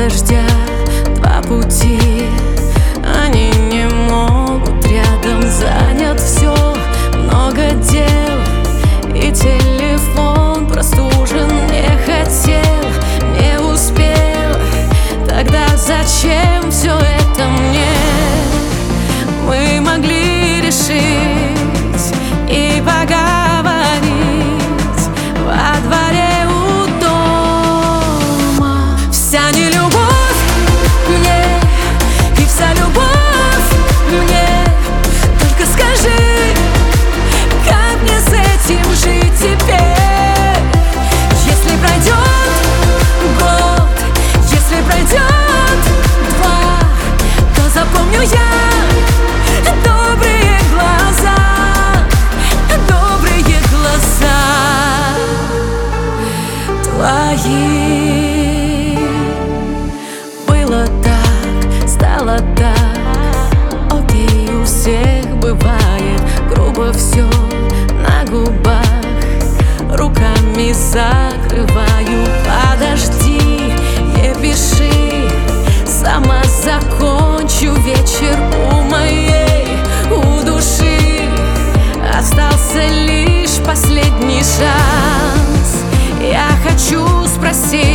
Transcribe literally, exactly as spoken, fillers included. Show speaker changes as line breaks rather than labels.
дождя два пути, они не могут рядом. Занят все, много дел, и телефон простужен. Не хотел, не успел, тогда зачем все это мне? Мы могли решить и поговорить во дворе у дома. Вся нелюбовь мне и вся любовь мне. Только скажи, как мне с этим жить теперь? Если пройдет год, если пройдет два, то запомню я добрые глаза, добрые глаза твои. Было так, стало так, окей, у всех бывает. Грубо все на губах, руками закрываю. Подожди, не пиши, сама закончу вечер у моей, у души. Остался лишь последний шанс. Я хочу спросить,